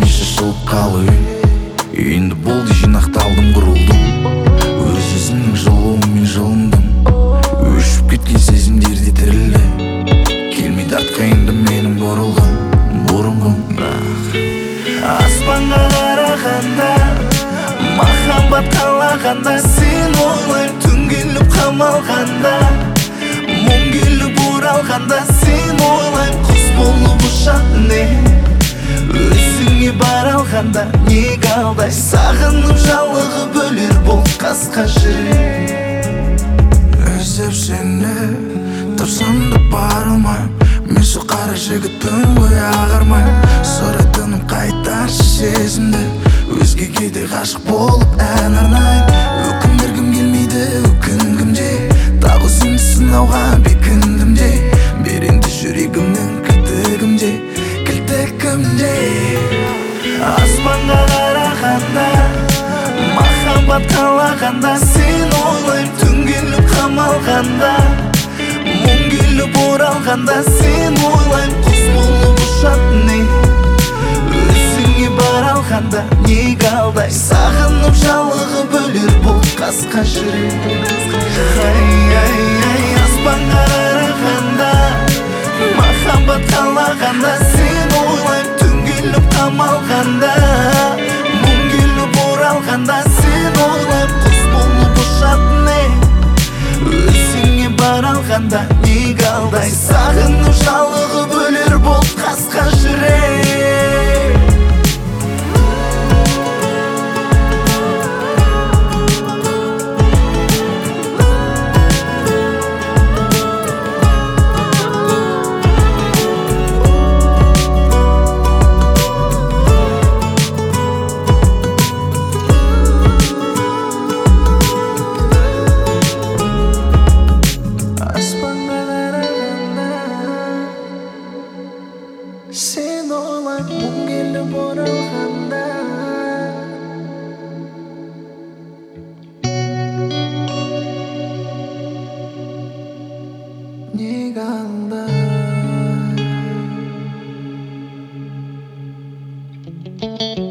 еш ашылып қалып енді болды, жинақталдым, құрылдым. Өз өзімнің жылуымен жылындым. Өшіп кеткен сезімдерде тірілді. Келмейді артқа енді менің бұрынғым. Аспанға қарағанда, махаббат қалағанда, сен ойлайм түн келіп қамалғанда, мұң келіп оралғанда, сен ойлайм құс болып ұшады не. Өзіңе бара алғанда неге алдай, сағынып жалығы бөлер бұл қасқа жүрек. Іздеп сені тұрсам да бара алмайм, мен сол қара жігіттің ғой ағармайм. Сұратыным қайтаршы сезімді, өзгеге де ғашық болып ән арнайын. Өкіндіргім келмейді, өкінгім де, тағы өзімді сынауға бекіндім де. Бер енді жүрегімнің кілтігімде. Аспанға қарағанда, махаббат қалағанда, сен ойлайм түн келіп қамалғанда, мұң келіп оралғанда, сен ойлайм құс болып ұшады не. Өзіңе бара алғанда неге алдай, сағынып жалығы бөлер бұл қасқа жүрек. Аспанға қарағанда, махаббат қалағанда, сен ойлайм түн келіп қамалғанда, мұң келіп оралғанда, сен ойлайм құс болып ұшады не. Өзіңе бара алғанда неге алдай, сағынып жалығы бөлер бұл қасқа жүрек. Сен ойлайм мұң келіп оралғанда, неге алдай.